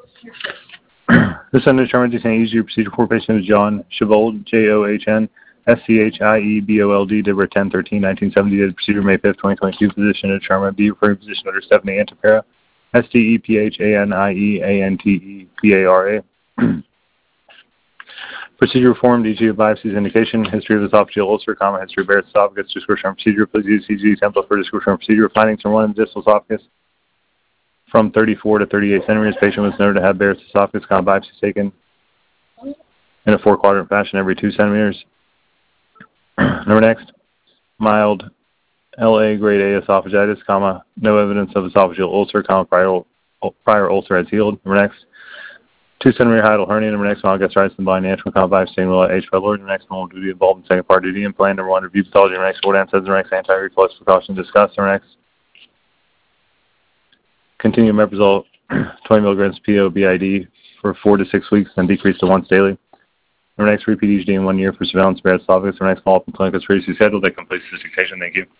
This undetermined easy procedure for patient is John Schavold, John Schiebolld, Deborah 10/13/1970. Did procedure May 5th, 2022. Physician determined. B referring physician Dr. Stephanie Antipara, STEPHANIEANTEPARA. Procedure performed, EG of biopsies indication, history of esophageal ulcer, history of Barrett's esophagus, description of procedure. Please use CG template for description of procedure. Findings from one in the distal esophagus from 34 to 38 centimeters. Patient was noted to have Barrett's esophagus, biopsies taken in a 4-quadrant fashion every 2 centimeters. Number next, mild LA grade A esophagitis, no evidence of esophageal ulcer, prior ulcer has healed. Number next, 2 centimeter hiatal hernia. Number next, mild gastritis and blind natural biopsy will H. pylori. Number next, normal duty involved in second part duty implant. Number 1, review pathology. Number next, Ordan says. Number next, anti-reflux precautions discussed. Number next, continue omeprazole 20 milligrams PO BID for 4 to 6 weeks, then decrease to once daily. Number next, repeat each day in 1 year for surveillance of Barrett's esophagus. Number next, follow-up in clinic as previously scheduled. That completes this dictation. Thank you.